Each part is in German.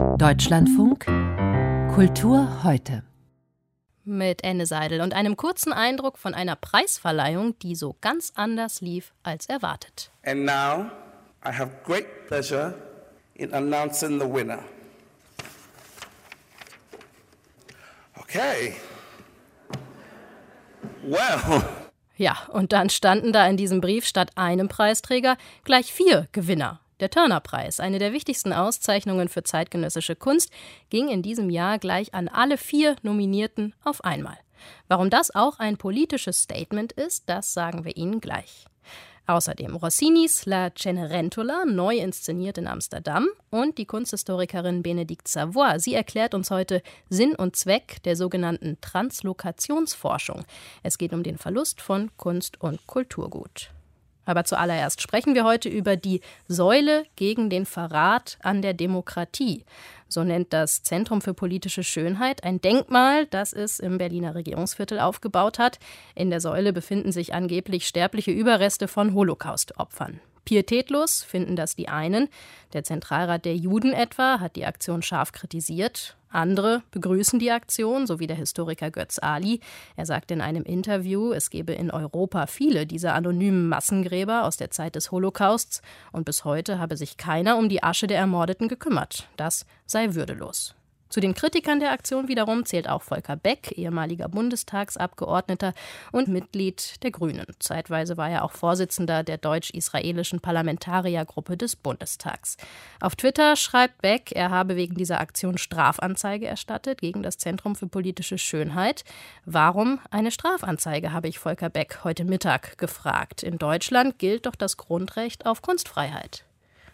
Deutschlandfunk Kultur heute. Mit Enne Seidel und einem kurzen Eindruck von einer Preisverleihung, die so ganz anders lief als erwartet. And now I have great pleasure in announcing the winner. Okay. Well. Ja, und dann standen da in diesem Brief statt einem Preisträger gleich 4 Gewinner. Der Turner-Preis, eine der wichtigsten Auszeichnungen für zeitgenössische Kunst, ging in diesem Jahr gleich an alle 4 Nominierten auf einmal. Warum das auch ein politisches Statement ist, das sagen wir Ihnen gleich. Außerdem Rossinis La Cenerentola, neu inszeniert in Amsterdam, und die Kunsthistorikerin Bénédicte Savoy. Sie erklärt uns heute Sinn und Zweck der sogenannten Translokationsforschung. Es geht um den Verlust von Kunst und Kulturgut. Aber zuallererst sprechen wir heute über die Säule gegen den Verrat an der Demokratie. So nennt das Zentrum für politische Schönheit ein Denkmal, das es im Berliner Regierungsviertel aufgebaut hat. In der Säule befinden sich angeblich sterbliche Überreste von Holocaust-Opfern. Pietätlos finden das die einen. Der Zentralrat der Juden etwa hat die Aktion scharf kritisiert. Andere begrüßen die Aktion, so wie der Historiker Götz Ali. Er sagt in einem Interview, es gebe in Europa viele dieser anonymen Massengräber aus der Zeit des Holocausts und bis heute habe sich keiner um die Asche der Ermordeten gekümmert. Das sei würdelos. Zu den Kritikern der Aktion wiederum zählt auch Volker Beck, ehemaliger Bundestagsabgeordneter und Mitglied der Grünen. Zeitweise war er auch Vorsitzender der deutsch-israelischen Parlamentariergruppe des Bundestags. Auf Twitter schreibt Beck, er habe wegen dieser Aktion Strafanzeige erstattet gegen das Zentrum für politische Schönheit. Warum eine Strafanzeige, habe ich Volker Beck heute Mittag gefragt. In Deutschland gilt doch das Grundrecht auf Kunstfreiheit.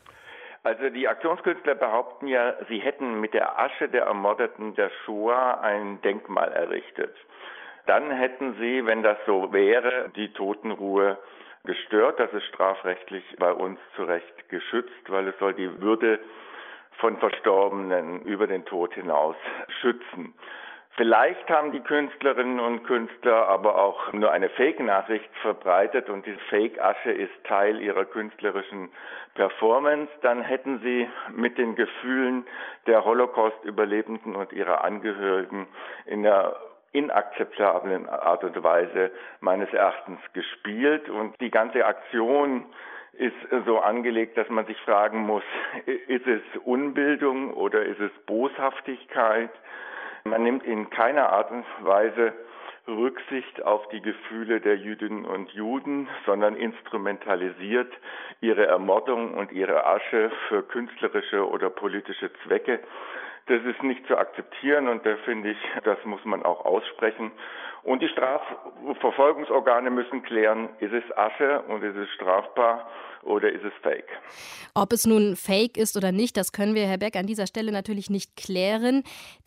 Also die Aktionskünstler behaupten ja, sie hätten mit der Asche der Ermordeten der Shoah ein Denkmal errichtet. Dann hätten sie, wenn das so wäre, die Totenruhe gestört. Das ist strafrechtlich bei uns zu Recht geschützt, weil es soll die Würde von Verstorbenen über den Tod hinaus schützen. Vielleicht haben die Künstlerinnen und Künstler aber auch nur eine Fake-Nachricht verbreitet und diese Fake-Asche ist Teil ihrer künstlerischen Performance. Dann hätten sie mit den Gefühlen der Holocaust-Überlebenden und ihrer Angehörigen in einer inakzeptablen Art und Weise meines Erachtens gespielt. Und die ganze Aktion ist so angelegt, dass man sich fragen muss, ist es Unbildung oder ist es Boshaftigkeit? Man nimmt in keiner Art und Weise Rücksicht auf die Gefühle der Jüdinnen und Juden, sondern instrumentalisiert ihre Ermordung und ihre Asche für künstlerische oder politische Zwecke. Das ist nicht zu akzeptieren und da finde ich, das muss man auch aussprechen. Und die Strafverfolgungsorgane müssen klären, ist es Asche und ist es strafbar oder ist es Fake? Ob es nun Fake ist oder nicht, das können wir, Herr Beck, an dieser Stelle natürlich nicht klären.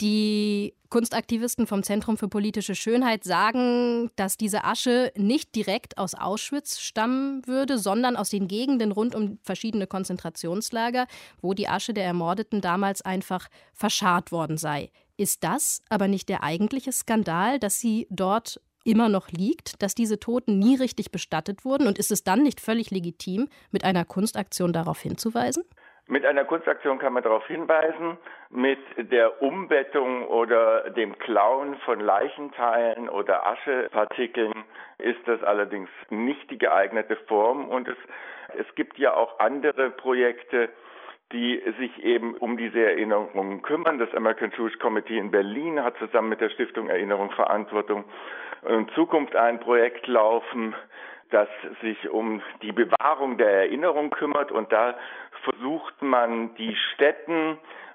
Die Kunstaktivisten vom Zentrum für politische Schönheit sagen, dass diese Asche nicht direkt aus Auschwitz stammen würde, sondern aus den Gegenden rund um verschiedene Konzentrationslager, wo die Asche der Ermordeten damals einfach verscharrt worden sei. Ist das aber nicht der eigentliche Skandal, dass sie dort immer noch liegt, dass diese Toten nie richtig bestattet wurden? Und ist es dann nicht völlig legitim, mit einer Kunstaktion darauf hinzuweisen? Mit einer Kunstaktion kann man darauf hinweisen. Mit der Umbettung oder dem Klauen von Leichenteilen oder Aschepartikeln ist das allerdings nicht die geeignete Form. Und es gibt ja auch andere Projekte, die sich eben um diese Erinnerungen kümmern. Das American Jewish Committee in Berlin hat zusammen mit der Stiftung Erinnerung, Verantwortung und Zukunft ein Projekt laufen, das sich um die Bewahrung der Erinnerung kümmert. Und da versucht man, die Stätten,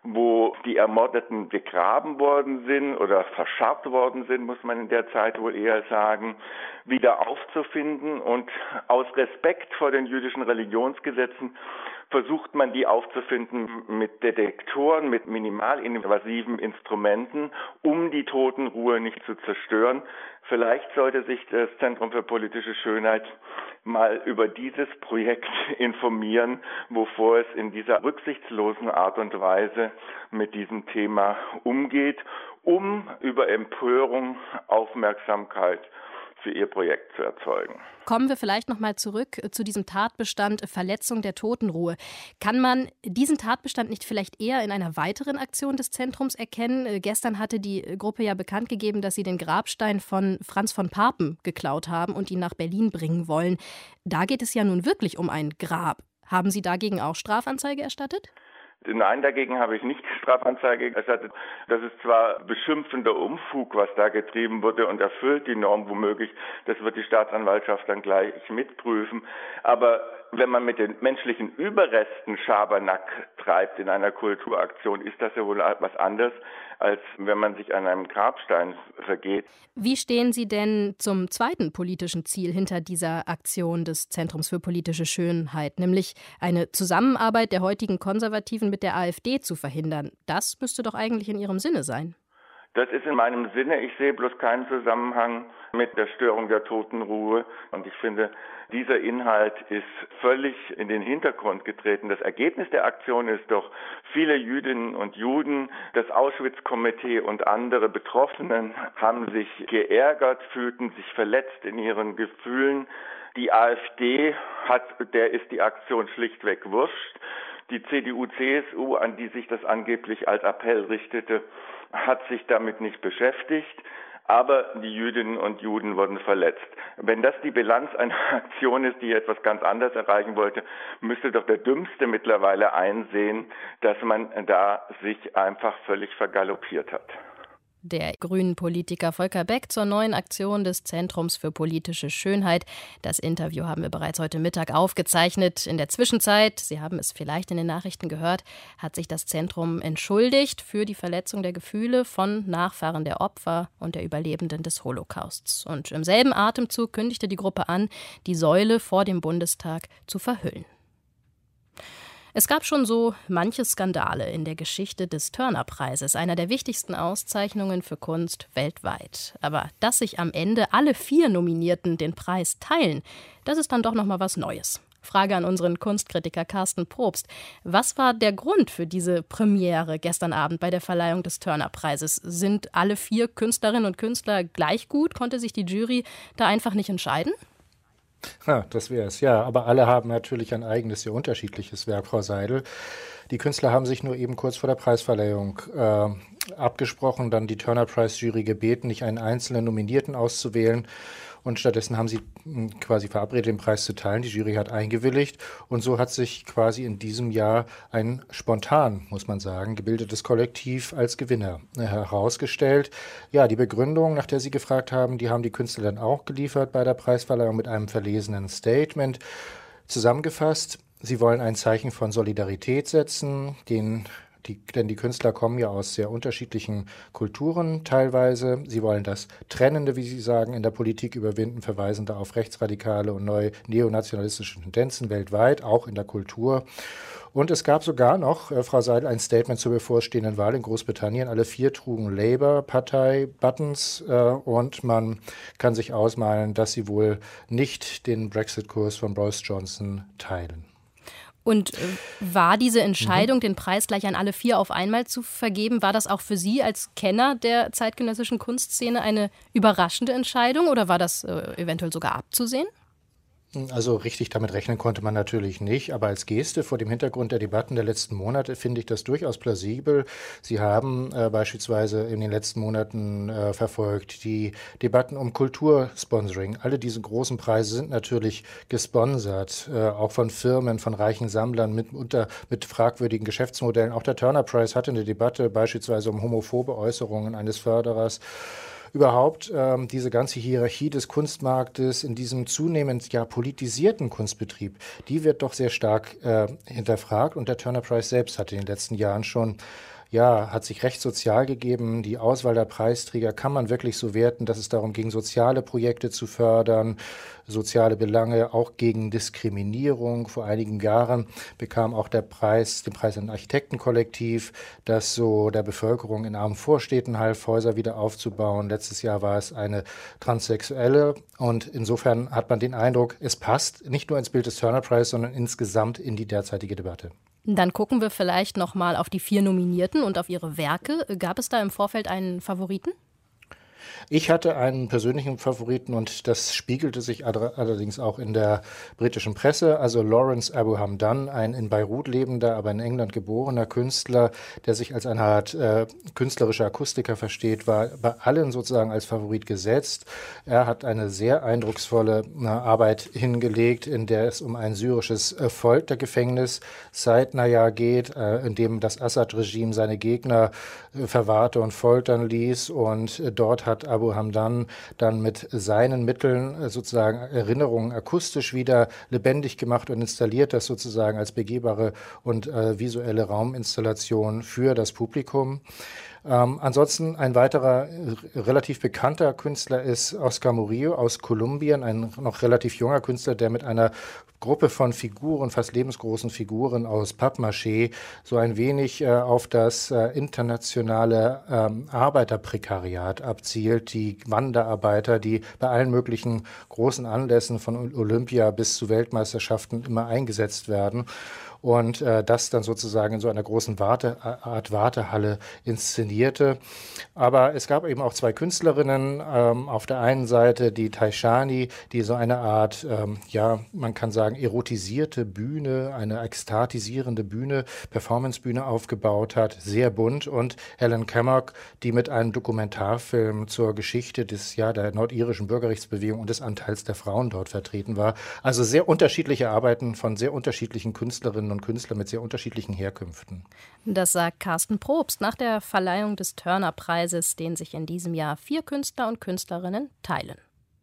wo die Ermordeten begraben worden sind oder verscharrt worden sind, muss man in der Zeit wohl eher sagen, wieder aufzufinden. Und aus Respekt vor den jüdischen Religionsgesetzen versucht man, die aufzufinden mit Detektoren, mit minimalinvasiven Instrumenten, um die Totenruhe nicht zu zerstören. Vielleicht sollte sich das Zentrum für politische Schönheit mal über dieses Projekt informieren, wovor es in dieser rücksichtslosen Art und Weise mit diesem Thema umgeht, um über Empörung Aufmerksamkeit für ihr Projekt zu erzeugen. Kommen wir vielleicht noch mal zurück zu diesem Tatbestand Verletzung der Totenruhe. Kann man diesen Tatbestand nicht vielleicht eher in einer weiteren Aktion des Zentrums erkennen? Gestern hatte die Gruppe ja bekannt gegeben, dass sie den Grabstein von Franz von Papen geklaut haben und ihn nach Berlin bringen wollen. Da geht es ja nun wirklich um ein Grab. Haben Sie dagegen auch Strafanzeige erstattet? Nein, dagegen habe ich nicht Strafanzeige erstattet. Das ist zwar beschimpfender Unfug, was da getrieben wurde und erfüllt die Norm womöglich. Das wird die Staatsanwaltschaft dann gleich mitprüfen. Aber wenn man mit den menschlichen Überresten Schabernack treibt in einer Kulturaktion, ist das ja wohl was anderes, als wenn man sich an einem Grabstein vergeht. Wie stehen Sie denn zum zweiten politischen Ziel hinter dieser Aktion des Zentrums für politische Schönheit, nämlich eine Zusammenarbeit der heutigen Konservativen mit der AfD zu verhindern? Das müsste doch eigentlich in Ihrem Sinne sein. Das ist in meinem Sinne. Ich sehe bloß keinen Zusammenhang mit der Störung der Totenruhe. Und ich finde, dieser Inhalt ist völlig in den Hintergrund getreten. Das Ergebnis der Aktion ist doch, viele Jüdinnen und Juden, das Auschwitz-Komitee und andere Betroffenen haben sich geärgert, fühlten sich verletzt in ihren Gefühlen. Die AfD der ist die Aktion schlichtweg wurscht. Die CDU, CSU, an die sich das angeblich als Appell richtete, hat sich damit nicht beschäftigt, aber die Jüdinnen und Juden wurden verletzt. Wenn das die Bilanz einer Aktion ist, die etwas ganz anderes erreichen wollte, müsste doch der Dümmste mittlerweile einsehen, dass man da sich einfach völlig vergaloppiert hat. Der grünen Politiker Volker Beck zur neuen Aktion des Zentrums für politische Schönheit. Das Interview haben wir bereits heute Mittag aufgezeichnet. In der Zwischenzeit, Sie haben es vielleicht in den Nachrichten gehört, hat sich das Zentrum entschuldigt für die Verletzung der Gefühle von Nachfahren der Opfer und der Überlebenden des Holocausts. Und im selben Atemzug kündigte die Gruppe an, die Säule vor dem Bundestag zu verhüllen. Es gab schon so manche Skandale in der Geschichte des Turner-Preises, einer der wichtigsten Auszeichnungen für Kunst weltweit. Aber dass sich am Ende alle 4 Nominierten den Preis teilen, das ist dann doch noch mal was Neues. Frage an unseren Kunstkritiker Carsten Probst. Was war der Grund für diese Premiere gestern Abend bei der Verleihung des Turner-Preises? Sind alle 4 Künstlerinnen und Künstler gleich gut? Konnte sich die Jury da einfach nicht entscheiden? Ja, das wäre es, ja. Aber alle haben natürlich ein eigenes, sehr unterschiedliches Werk, Frau Seidel. Die Künstler haben sich nur eben kurz vor der Preisverleihung abgesprochen, dann die Turner-Prize-Jury gebeten, nicht einen einzelnen Nominierten auszuwählen. Und stattdessen haben sie quasi verabredet, den Preis zu teilen. Die Jury hat eingewilligt. Und so hat sich quasi in diesem Jahr ein spontan, muss man sagen, gebildetes Kollektiv als Gewinner herausgestellt. Ja, die Begründung, nach der Sie gefragt haben, die haben die Künstler dann auch geliefert bei der Preisverleihung mit einem verlesenen Statement. Zusammengefasst, sie wollen ein Zeichen von Solidarität setzen, denn die Künstler kommen ja aus sehr unterschiedlichen Kulturen teilweise. Sie wollen das Trennende, wie sie sagen, in der Politik überwinden, verweisen da auf rechtsradikale und neue neonationalistische Tendenzen weltweit, auch in der Kultur. Und es gab sogar noch, Frau Seidel, ein Statement zur bevorstehenden Wahl in Großbritannien. Alle 4 trugen Labour-Partei-Buttons und man kann sich ausmalen, dass sie wohl nicht den Brexit-Kurs von Boris Johnson teilen. Und war diese Entscheidung, den Preis gleich an alle 4 auf einmal zu vergeben, war das auch für Sie als Kenner der zeitgenössischen Kunstszene eine überraschende Entscheidung oder war das eventuell sogar abzusehen? Also richtig damit rechnen konnte man natürlich nicht, aber als Geste vor dem Hintergrund der Debatten der letzten Monate finde ich das durchaus plausibel. Sie haben beispielsweise in den letzten Monaten verfolgt die Debatten um Kultursponsoring. Alle diese großen Preise sind natürlich gesponsert, auch von Firmen, von reichen Sammlern mit fragwürdigen Geschäftsmodellen. Auch der Turner Prize hatte eine Debatte beispielsweise um homophobe Äußerungen eines Förderers. Überhaupt diese ganze Hierarchie des Kunstmarktes in diesem zunehmend politisierten Kunstbetrieb, die wird doch sehr stark hinterfragt. Und der Turner Prize selbst hat in den letzten Jahren schon hat sich recht sozial gegeben. Die Auswahl der Preisträger kann man wirklich so werten, dass es darum ging, soziale Projekte zu fördern, soziale Belange, auch gegen Diskriminierung. Vor einigen Jahren bekam auch den Preis ein Architektenkollektiv, das so der Bevölkerung in armen Vorstädten half, Häuser wieder aufzubauen. Letztes Jahr war es eine Transsexuelle. Und insofern hat man den Eindruck, es passt nicht nur ins Bild des Turner Prize, sondern insgesamt in die derzeitige Debatte. Dann gucken wir vielleicht noch mal auf die 4 Nominierten und auf ihre Werke. Gab es da im Vorfeld einen Favoriten? Ich hatte einen persönlichen Favoriten und das spiegelte sich allerdings auch in der britischen Presse. Also Lawrence Abu Hamdan, ein in Beirut lebender, aber in England geborener Künstler, der sich als eine Art künstlerischer Akustiker versteht, war bei allen sozusagen als Favorit gesetzt. Er hat eine sehr eindrucksvolle Arbeit hingelegt, in der es um ein syrisches Foltergefängnis Saidnaya geht, in dem das Assad-Regime seine Gegner verwahrte und foltern ließ. Und dort hat Abu Hamdan dann mit seinen Mitteln sozusagen Erinnerungen akustisch wieder lebendig gemacht und installiert das sozusagen als begehbare und visuelle Rauminstallation für das Publikum. Ansonsten ein weiterer relativ bekannter Künstler ist Oscar Murillo aus Kolumbien, ein noch relativ junger Künstler, der mit einer Gruppe von Figuren, fast lebensgroßen Figuren aus Pappmaché, so ein wenig auf das internationale Arbeiterprekariat abzielt, die Wanderarbeiter, die bei allen möglichen großen Anlässen von Olympia bis zu Weltmeisterschaften immer eingesetzt werden. Und das dann sozusagen in so einer großen Art Wartehalle inszenierte. Aber es gab eben auch zwei Künstlerinnen. Auf der einen Seite die Taishani, die so eine Art, man kann sagen, erotisierte Bühne, eine ekstatisierende Bühne, Performancebühne aufgebaut hat, sehr bunt. Und Helen Cammock, die mit einem Dokumentarfilm zur Geschichte der nordirischen Bürgerrechtsbewegung und des Anteils der Frauen dort vertreten war. Also sehr unterschiedliche Arbeiten von sehr unterschiedlichen Künstlerinnen und Künstler mit sehr unterschiedlichen Herkünften. Das sagt Carsten Probst nach der Verleihung des Turner-Preises, den sich in diesem Jahr 4 Künstler und Künstlerinnen teilen.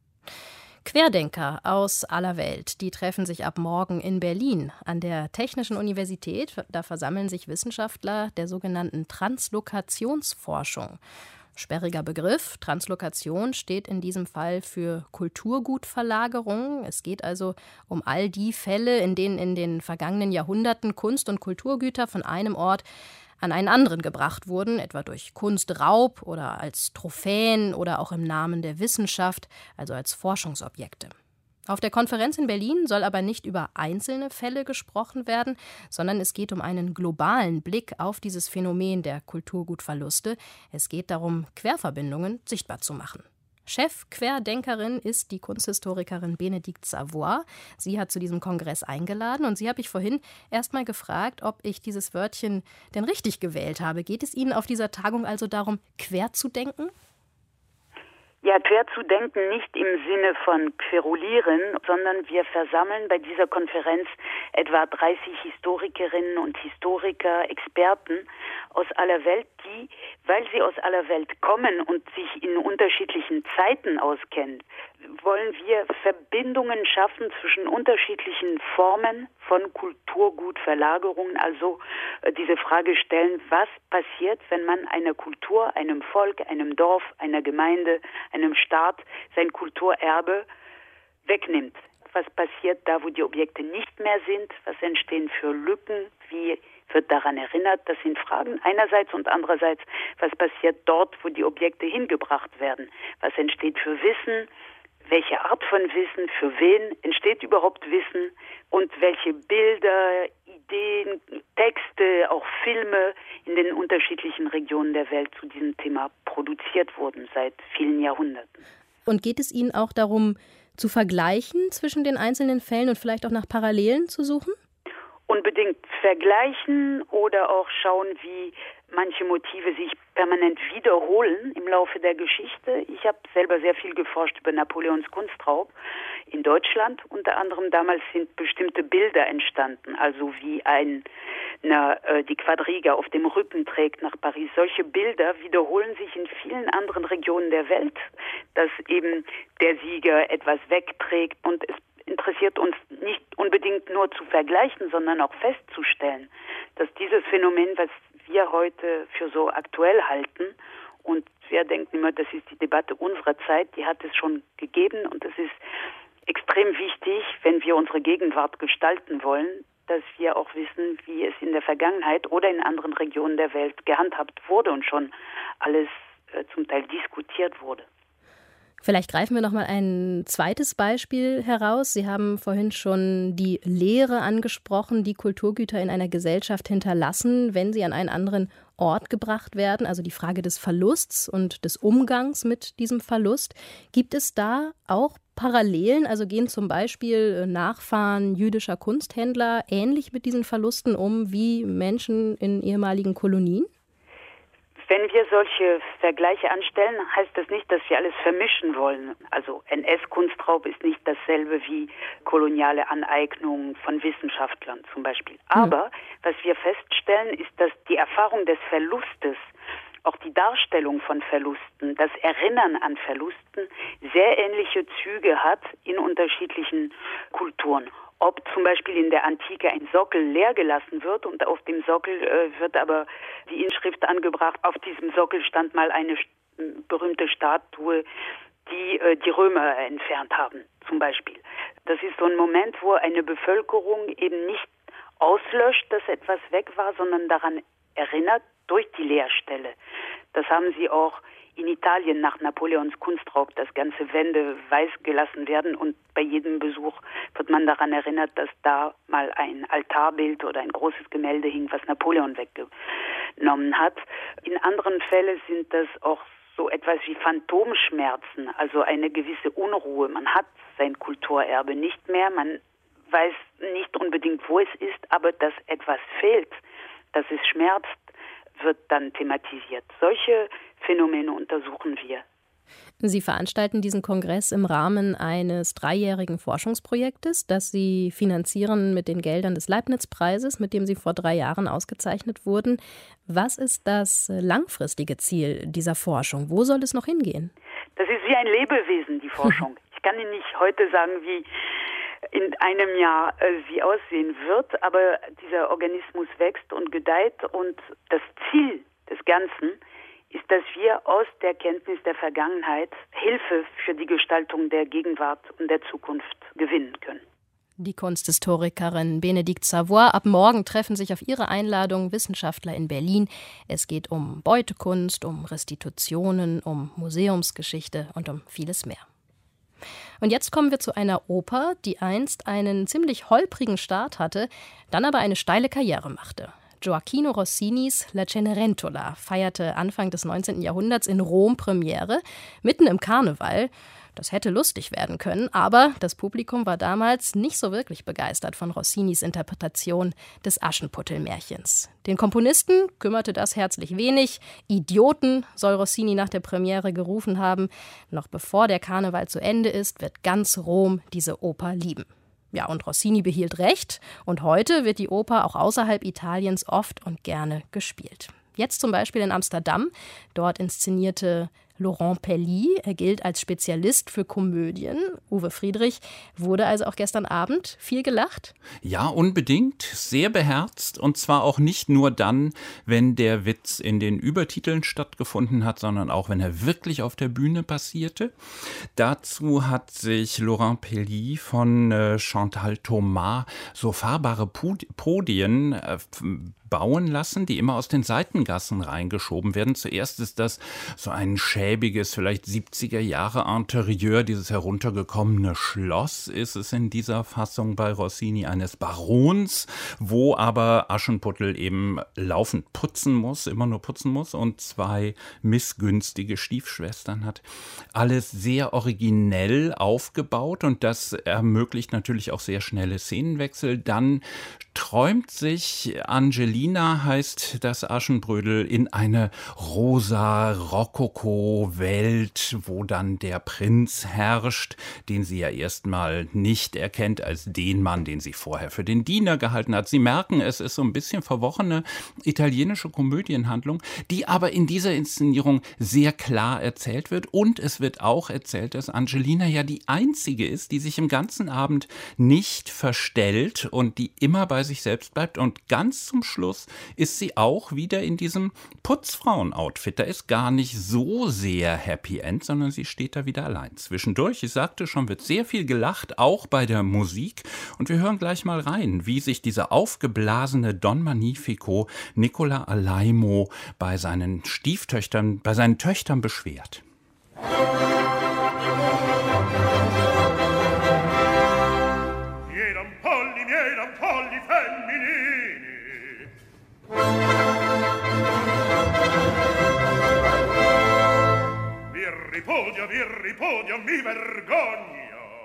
Querdenker aus aller Welt, die treffen sich ab morgen in Berlin an der Technischen Universität. Da versammeln sich Wissenschaftler der sogenannten Translokationsforschung. Sperriger Begriff. Translokation steht in diesem Fall für Kulturgutverlagerung. Es geht also um all die Fälle, in denen in den vergangenen Jahrhunderten Kunst- und Kulturgüter von einem Ort an einen anderen gebracht wurden, etwa durch Kunstraub oder als Trophäen oder auch im Namen der Wissenschaft, also als Forschungsobjekte. Auf der Konferenz in Berlin soll aber nicht über einzelne Fälle gesprochen werden, sondern es geht um einen globalen Blick auf dieses Phänomen der Kulturgutverluste. Es geht darum, Querverbindungen sichtbar zu machen. Chefquerdenkerin ist die Kunsthistorikerin Bénédicte Savoy. Sie hat zu diesem Kongress eingeladen und sie habe ich vorhin erst mal gefragt, ob ich dieses Wörtchen denn richtig gewählt habe. Geht es Ihnen auf dieser Tagung also darum, quer zu denken? Ja, quer zu denken nicht im Sinne von querulieren, sondern wir versammeln bei dieser Konferenz etwa 30 Historikerinnen und Historiker, Experten aus aller Welt, die, weil sie aus aller Welt kommen und sich in unterschiedlichen Zeiten auskennen, wollen wir Verbindungen schaffen zwischen unterschiedlichen Formen von Kulturgutverlagerungen, also diese Frage stellen, was passiert, wenn man einer Kultur, einem Volk, einem Dorf, einer Gemeinde, einem Staat sein Kulturerbe wegnimmt. Was passiert da, wo die Objekte nicht mehr sind? Was entstehen für Lücken? Wie wird daran erinnert? Das sind Fragen einerseits und andererseits, was passiert dort, wo die Objekte hingebracht werden? Was entsteht für Wissen? Welche Art von Wissen? Für wen entsteht überhaupt Wissen? Und welche Bilder, Ideen, Texte, auch Filme in den unterschiedlichen Regionen der Welt zu diesem Thema produziert wurden seit vielen Jahrhunderten. Und geht es Ihnen auch darum, zu vergleichen zwischen den einzelnen Fällen und vielleicht auch nach Parallelen zu suchen? Unbedingt vergleichen oder auch schauen, wie manche Motive sich permanent wiederholen im Laufe der Geschichte. Ich habe selber sehr viel geforscht über Napoleons Kunstraub in Deutschland. Unter anderem damals sind bestimmte Bilder entstanden, also wie die Quadriga auf dem Rücken trägt nach Paris. Solche Bilder wiederholen sich in vielen anderen Regionen der Welt, dass eben der Sieger etwas wegträgt, und es interessiert uns nicht unbedingt nur zu vergleichen, sondern auch festzustellen, dass dieses Phänomen, was wir heute für so aktuell halten, und wir denken immer, das ist die Debatte unserer Zeit, die hat es schon gegeben, und es ist extrem wichtig, wenn wir unsere Gegenwart gestalten wollen, dass wir auch wissen, wie es in der Vergangenheit oder in anderen Regionen der Welt gehandhabt wurde und schon alles zum Teil diskutiert wurde. Vielleicht greifen wir noch mal ein zweites Beispiel heraus. Sie haben vorhin schon die Lehre angesprochen, die Kulturgüter in einer Gesellschaft hinterlassen, wenn sie an einen anderen Ort gebracht werden, also die Frage des Verlusts und des Umgangs mit diesem Verlust. Gibt es da auch Parallelen? Also gehen zum Beispiel Nachfahren jüdischer Kunsthändler ähnlich mit diesen Verlusten um wie Menschen in ehemaligen Kolonien? Wenn wir solche Vergleiche anstellen, heißt das nicht, dass wir alles vermischen wollen. Also NS-Kunstraub ist nicht dasselbe wie koloniale Aneignung von Wissenschaftlern zum Beispiel. Aber was wir feststellen, ist, dass die Erfahrung des Verlustes, auch die Darstellung von Verlusten, das Erinnern an Verlusten sehr ähnliche Züge hat in unterschiedlichen Kulturen. Ob zum Beispiel in der Antike ein Sockel leer gelassen wird und auf dem Sockel wird aber die Inschrift angebracht, auf diesem Sockel stand mal eine berühmte Statue, die die Römer entfernt haben, zum Beispiel. Das ist so ein Moment, wo eine Bevölkerung eben nicht auslöscht, dass etwas weg war, sondern daran erinnert durch die Leerstelle. Das haben sie auch in Italien nach Napoleons Kunstraub, dass ganze Wände weiß gelassen werden und bei jedem Besuch wird man daran erinnert, dass da mal ein Altarbild oder ein großes Gemälde hing, was Napoleon weggenommen hat. In anderen Fällen sind das auch so etwas wie Phantomschmerzen, also eine gewisse Unruhe. Man hat sein Kulturerbe nicht mehr, man weiß nicht unbedingt, wo es ist, aber dass etwas fehlt, dass es schmerzt, wird dann thematisiert. Solche Phänomene untersuchen wir. Sie veranstalten diesen Kongress im Rahmen eines 3-jährigen Forschungsprojektes, das Sie finanzieren mit den Geldern des Leibniz-Preises, mit dem Sie vor 3 Jahren ausgezeichnet wurden. Was ist das langfristige Ziel dieser Forschung? Wo soll es noch hingehen? Das ist wie ein Lebewesen, die Forschung. Ich kann Ihnen nicht heute sagen, wie in einem Jahr sie aussehen wird, aber dieser Organismus wächst und gedeiht und das Ziel des Ganzen ist, dass wir aus der Kenntnis der Vergangenheit Hilfe für die Gestaltung der Gegenwart und der Zukunft gewinnen können. Die Kunsthistorikerin Bénédicte Savoy. Ab morgen treffen sich auf ihre Einladung Wissenschaftler in Berlin. Es geht um Beutekunst, um Restitutionen, um Museumsgeschichte und um vieles mehr. Und jetzt kommen wir zu einer Oper, die einst einen ziemlich holprigen Start hatte, dann aber eine steile Karriere machte. Gioachino Rossinis La Cenerentola feierte Anfang des 19. Jahrhunderts in Rom Premiere, mitten im Karneval. Das hätte lustig werden können, aber das Publikum war damals nicht so wirklich begeistert von Rossinis Interpretation des Aschenputtel-Märchens. Den Komponisten kümmerte das herzlich wenig. Idioten soll Rossini nach der Premiere gerufen haben. Noch bevor der Karneval zu Ende ist, wird ganz Rom diese Oper lieben. Ja, und Rossini behielt recht. Und heute wird die Oper auch außerhalb Italiens oft und gerne gespielt. Jetzt zum Beispiel in Amsterdam. Dort inszenierte Laurent Pelly. Er gilt als Spezialist für Komödien. Uwe Friedrich, wurde also auch gestern Abend viel gelacht? Ja, unbedingt. Sehr beherzt. Und zwar auch nicht nur dann, wenn der Witz in den Übertiteln stattgefunden hat, sondern auch, wenn er wirklich auf der Bühne passierte. Dazu hat sich Laurent Pelly von Chantal Thomas so fahrbare Podien bauen lassen, die immer aus den Seitengassen reingeschoben werden. Zuerst ist das so ein schäbiges, vielleicht 70er Jahre Interieur, dieses heruntergekommene Schloss ist es in dieser Fassung bei Rossini eines Barons, wo aber Aschenputtel eben laufend putzen muss, immer nur putzen muss und 2 missgünstige Stiefschwestern hat. Alles sehr originell aufgebaut und das ermöglicht natürlich auch sehr schnelle Szenenwechsel. Dann träumt sich Angelina, heißt das Aschenbrödel, in eine rosa Rokoko-Welt, wo dann der Prinz herrscht, den sie ja erstmal nicht erkennt als den Mann, den sie vorher für den Diener gehalten hat. Sie merken, es ist so ein bisschen verworrene italienische Komödienhandlung, die aber in dieser Inszenierung sehr klar erzählt wird. Und es wird auch erzählt, dass Angelina ja die einzige ist, die sich im ganzen Abend nicht verstellt und die immer bei sich selbst bleibt. Und ganz zum Schluss ist sie auch wieder in diesem Putzfrauen-Outfit. Da ist gar nicht so sehr Happy End, sondern sie steht da wieder allein. Zwischendurch, ich sagte schon, wird sehr viel gelacht, auch bei der Musik. Und wir hören gleich mal rein, wie sich dieser aufgeblasene Don Magnifico Nicola Alaimo bei seinen Töchtern beschwert. Miei rampolli femminili ripudio, vi ripudio, mi vergogno.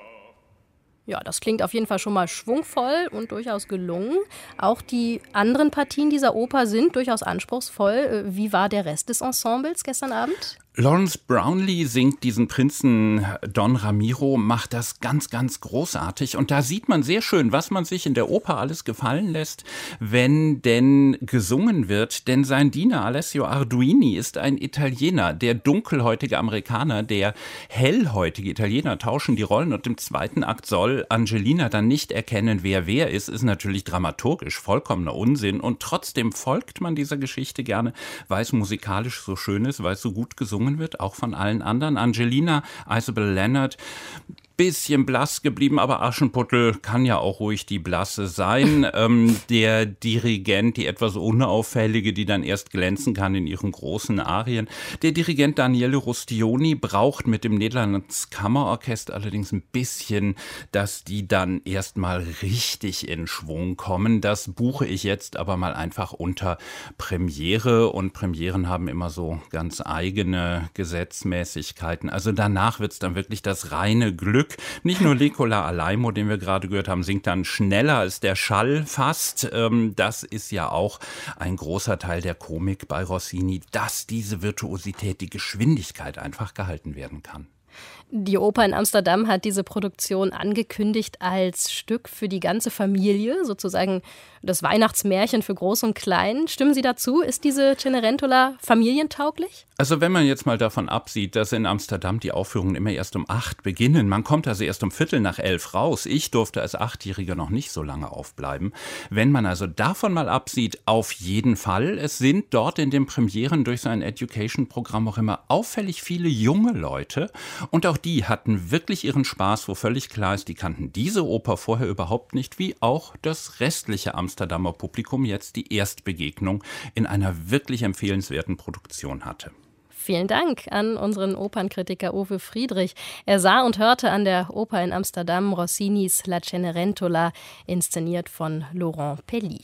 Ja, das klingt auf jeden Fall schon mal schwungvoll und durchaus gelungen. Auch die anderen Partien dieser Oper sind durchaus anspruchsvoll. Wie war der Rest des Ensembles gestern Abend? Lawrence Brownlee singt diesen Prinzen Don Ramiro, macht das ganz, ganz großartig. Und da sieht man sehr schön, was man sich in der Oper alles gefallen lässt, wenn denn gesungen wird. Denn sein Diener Alessio Arduini ist ein Italiener. Der dunkelhäutige Amerikaner, der hellhäutige Italiener tauschen die Rollen. Und im zweiten Akt soll Angelina dann nicht erkennen, wer ist natürlich dramaturgisch vollkommener Unsinn. Und trotzdem folgt man dieser Geschichte gerne, weil es musikalisch so schön ist, weil es so gut gesungen wird, auch von allen anderen. Angelina, Isabel Leonard, bisschen blass geblieben, aber Aschenputtel kann ja auch ruhig die Blasse sein. Der Dirigent, die etwas unauffällige, die dann erst glänzen kann in ihren großen Arien. Der Dirigent Daniele Rustioni braucht mit dem Niederlands Kammerorchester allerdings ein bisschen, dass die dann erstmal richtig in Schwung kommen. Das buche ich jetzt aber mal einfach unter Premiere. Und Premieren haben immer so ganz eigene Gesetzmäßigkeiten. Also danach wird's dann wirklich das reine Glück. Nicht nur Nicola Alaimo, den wir gerade gehört haben, singt dann schneller als der Schall fast. Das ist ja auch ein großer Teil der Komik bei Rossini, dass diese Virtuosität, die Geschwindigkeit einfach gehalten werden kann. Die Oper in Amsterdam hat diese Produktion angekündigt als Stück für die ganze Familie, sozusagen das Weihnachtsmärchen für Groß und Klein. Stimmen Sie dazu? Ist diese Cenerentola familientauglich? Also wenn man jetzt mal davon absieht, dass in Amsterdam die Aufführungen immer erst um 8 beginnen, man kommt also erst um 11:15 raus. Ich durfte als 8-Jähriger noch nicht so lange aufbleiben. Wenn man also davon mal absieht, auf jeden Fall. Es sind dort in den Premieren durch sein Education-Programm auch immer auffällig viele junge Leute. Und auch die hatten wirklich ihren Spaß, wo völlig klar ist, die kannten diese Oper vorher überhaupt nicht, wie auch das restliche Amsterdamer Publikum jetzt die Erstbegegnung in einer wirklich empfehlenswerten Produktion hatte. Vielen Dank an unseren Opernkritiker Uwe Friedrich. Er sah und hörte an der Oper in Amsterdam Rossinis La Cenerentola, inszeniert von Laurent Pelli.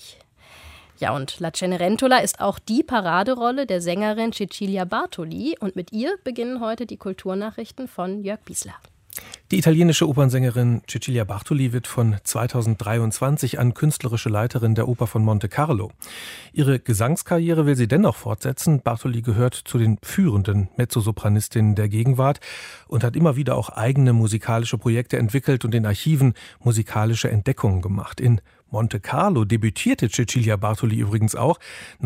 Ja, und La Cenerentola ist auch die Paraderolle der Sängerin Cecilia Bartoli. Und mit ihr beginnen heute die Kulturnachrichten von Jörg Biesler. Die italienische Opernsängerin Cecilia Bartoli wird von 2023 an künstlerische Leiterin der Oper von Monte Carlo. Ihre Gesangskarriere will sie dennoch fortsetzen. Bartoli gehört zu den führenden Mezzosopranistinnen der Gegenwart und hat immer wieder auch eigene musikalische Projekte entwickelt und in Archiven musikalische Entdeckungen gemacht. In Monte Carlo debütierte Cecilia Bartoli übrigens auch.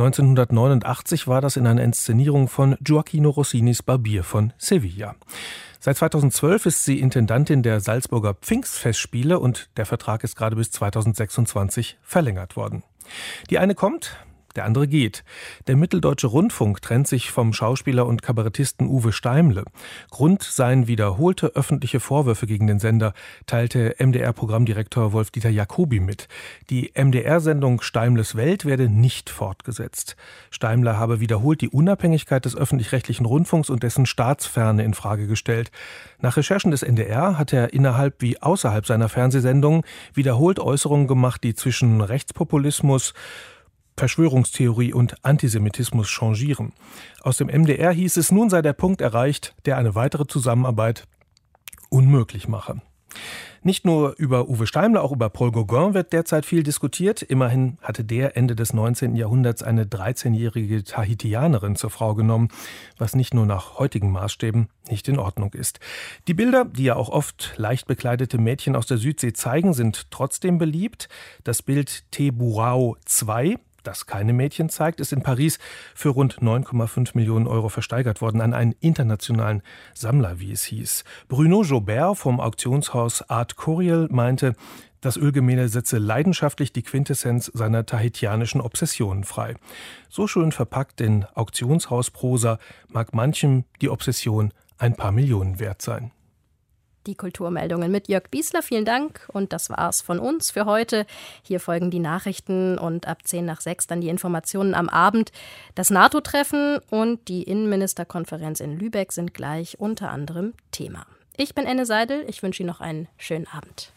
1989 war das in einer Inszenierung von Gioacchino Rossinis Barbier von Sevilla. Seit 2012 ist sie Intendantin der Salzburger Pfingstfestspiele und der Vertrag ist gerade bis 2026 verlängert worden. Die eine kommt, der andere geht. Der Mitteldeutsche Rundfunk trennt sich vom Schauspieler und Kabarettisten Uwe Steimle. Grund seien wiederholte öffentliche Vorwürfe gegen den Sender, teilte MDR-Programmdirektor Wolf-Dieter Jacobi mit. Die MDR-Sendung Steimles Welt werde nicht fortgesetzt. Steimle habe wiederholt die Unabhängigkeit des öffentlich-rechtlichen Rundfunks und dessen Staatsferne in Frage gestellt. Nach Recherchen des NDR hat er innerhalb wie außerhalb seiner Fernsehsendungen wiederholt Äußerungen gemacht, die zwischen Rechtspopulismus, Verschwörungstheorie und Antisemitismus changieren. Aus dem MDR hieß es, nun sei der Punkt erreicht, der eine weitere Zusammenarbeit unmöglich mache. Nicht nur über Uwe Steimle, auch über Paul Gauguin wird derzeit viel diskutiert. Immerhin hatte der Ende des 19. Jahrhunderts eine 13-jährige Tahitianerin zur Frau genommen, was nicht nur nach heutigen Maßstäben nicht in Ordnung ist. Die Bilder, die ja auch oft leicht bekleidete Mädchen aus der Südsee zeigen, sind trotzdem beliebt. Das Bild Te Burao 2, das keine Mädchen zeigt, ist in Paris für rund 9,5 Millionen Euro versteigert worden an einen internationalen Sammler, wie es hieß. Bruno Jobert vom Auktionshaus Art Curiel meinte, das Ölgemälde setze leidenschaftlich die Quintessenz seiner tahitianischen Obsessionen frei. So schön verpackt in Auktionshausprosa mag manchem die Obsession ein paar Millionen wert sein. Die Kulturmeldungen mit Jörg Biesler. Vielen Dank. Und das war's von uns für heute. Hier folgen die Nachrichten und ab 5:10 dann die Informationen am Abend. Das NATO-Treffen und die Innenministerkonferenz in Lübeck sind gleich unter anderem Thema. Ich bin Enne Seidel. Ich wünsche Ihnen noch einen schönen Abend.